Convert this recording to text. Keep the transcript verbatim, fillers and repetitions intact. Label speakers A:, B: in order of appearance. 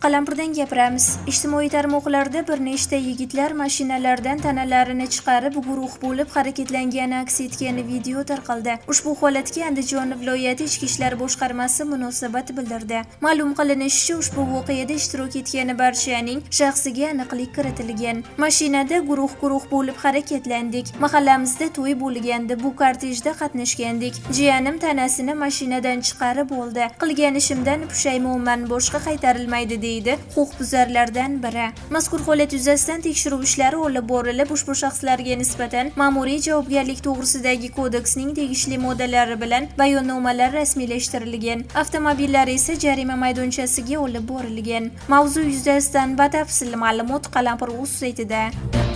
A: Qalampirdan gapiramiz. Ijtimoiy tarmoqlarda bir nechta yigitlar mashinalardan tanalarini chiqarib, guruh bo'lib harakatlangani aks etgan video tarqaldi. Ushbu holatga Andijon viloyati Ichki ishlar boshqarmasi munosabat bildirdi. Ma'lum qilinishicha, ushbu voqeada ishtirok etgan barchaning shaxsiga aniqlik kiritilgan. Mashinada guruh-guruh bo'lib harakatlandik. Mahallamizda to'y bo'lgandi, bu kortejda qatnashgandik. Jiyanim tanasini mashinadan chiqarib oldi. Qilgan ishimdan pushaymonman, boshqa qaytarilmaydi deydi huquqbuzarlardan biri. Mazkur holat yuzasidan tekshiruv ishlari olib borilib, ushbu shaxslarga nisbatan ma'muriy javobgarlik to'g'risidagi kodeksning tegishli moddalari bilan bayonnomalar rasmiylashtirilgan. Avtomobillar esa jarima maydonchasiga olib borilgan. Mavzu yuzasidan batafsil ma'lumot Qalampir.uz saytida.